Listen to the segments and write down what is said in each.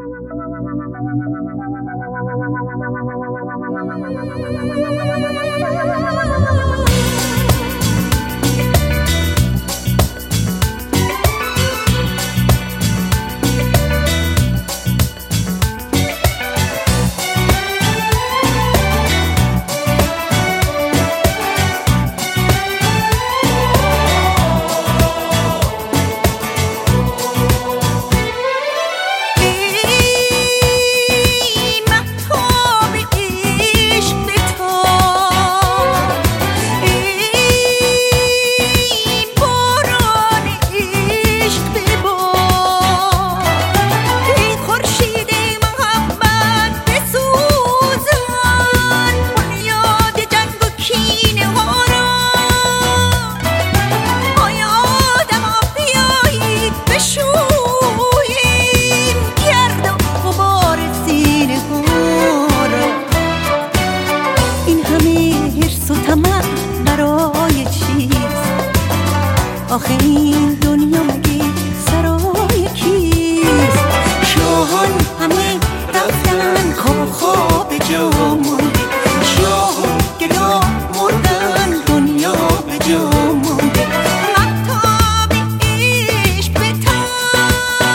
آخه این دنیا مگه سرای کیست؟ شاهان همه رفتن کاخا به جا مونده، شاهان گدا مردن دنیا به جا مونده. مهتاب عشق بتاب،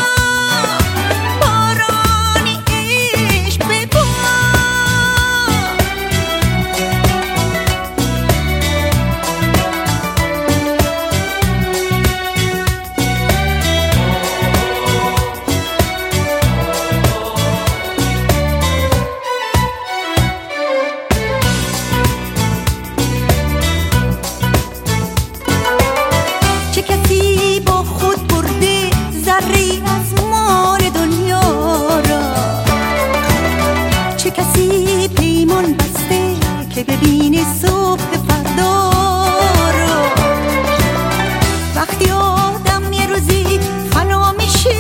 باران عشق ببار. چه کسی با خود برده ذره‌ای از مال دنیا را؟ چه کسی پیمان بسته که ببینه صبح فردا را؟ وقتی آدم یه روزی فنا میشه،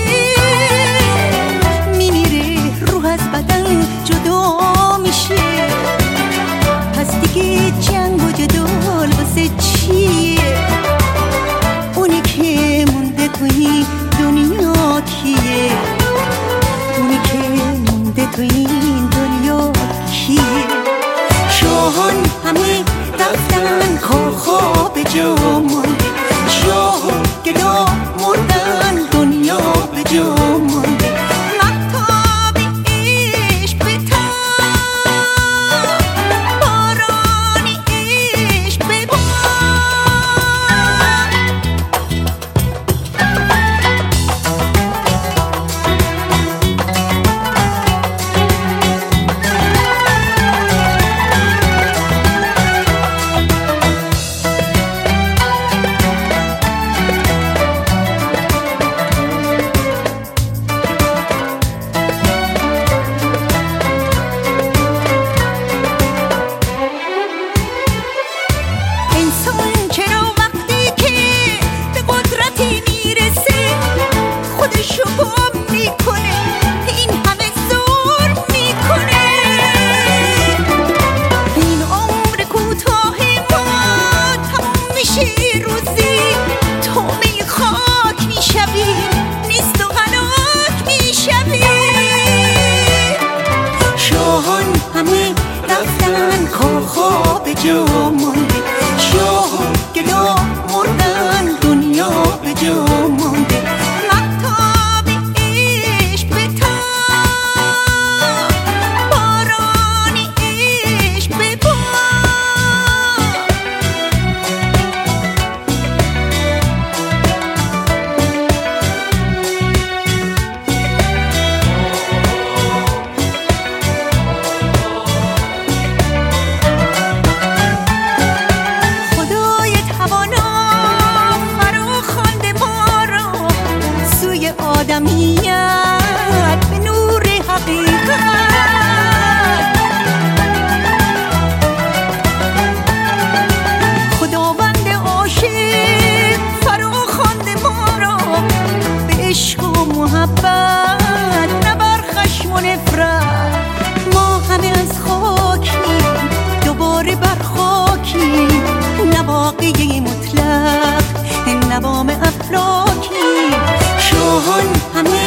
میمیره، روح از بدن جدا میشه. پس دیگه جنگ و جدال واسه چیه؟ اونی که مونده تو این دنیا کیه؟ اونی که مونده تو این دنیا کیه؟ شاهان همه رفتن کاخا به جا مونده، شاهان گدا مردن دنیا به جا مونده. مهتاب عشق بتاب، باران عشق ببار. انسان چرا وقتی که به قدرتی میرسه خودشو گم میکنه، این همه ظلم میکنه؟ این عمر کوتاه ما تموم میشه روزی، تومه خاک میشوی، نیست و هلاک میشوی. شاهان همه رفتن کاخا به جا مونده، شاهان گدا مردن دنیا به جا مونده. مهتاب عشق بتاب، باران عشق ببار. خدای توانا فرا خوانده ما را سوی آدمیت به نور حقیقت. خداوند عاشق فرا خوانده ما را به عشق و محبت، نه بر خشم و نفرت. ما همه از خاکیم، دوباره بر خاکیم، نه واقعی مطلق، نه وام افلاکی. شاهان همه